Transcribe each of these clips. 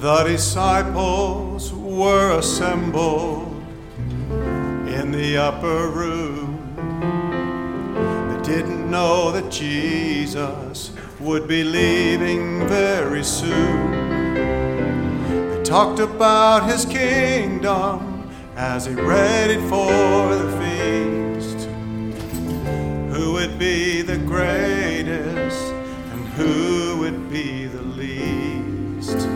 The disciples were assembled in the upper room. They didn't know that Jesus would be leaving very soon. They talked about his kingdom as he readied for the feast. Who would be the greatest and who would be the least?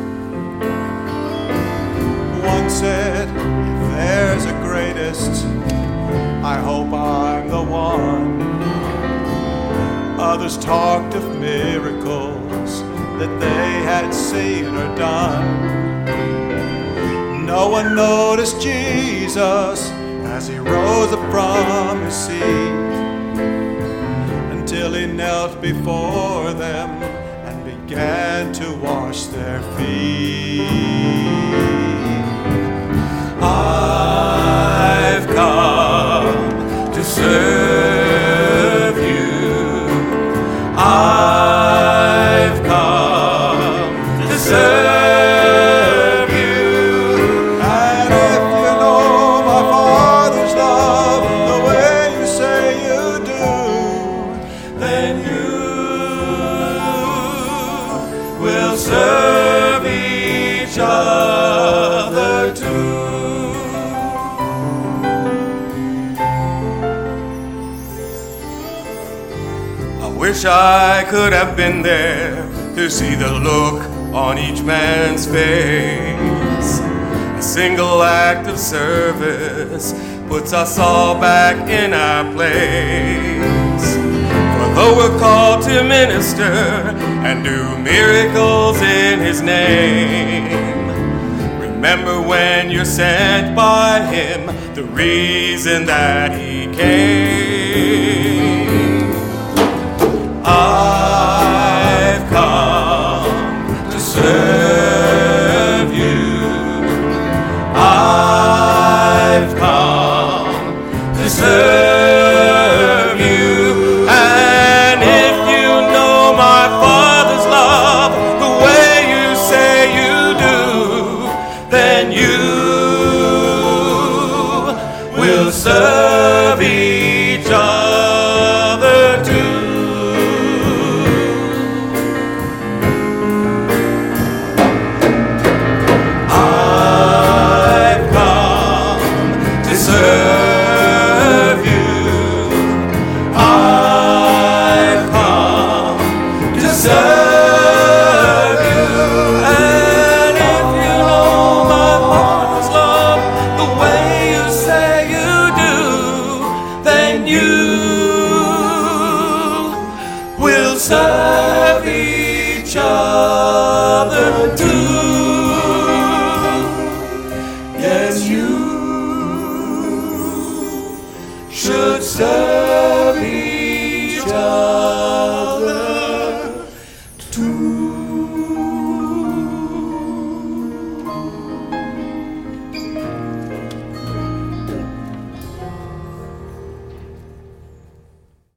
One said, if there's a greatest, I hope I'm the one. Others talked of miracles that they had seen or done. No one noticed Jesus as he rose up from his seat, until he knelt before them and began to wash their feet. I've come to serve you. I've come to serve you. And if you know my Father's love the way you say you do, then you will serve each other too. I wish I could have been there to see the look on each man's face. A single act of service puts us all back in our place. For though we're called to minister and do miracles in his name, remember when you're sent by him, the reason that he came. I've come to serve you. I've come to serve you. And if you know my Father's love the way you say you do, then you will serve each other too. Serve you. I've come to serve you. And if you know my Father's love the way you say you do, then you will serve each other too.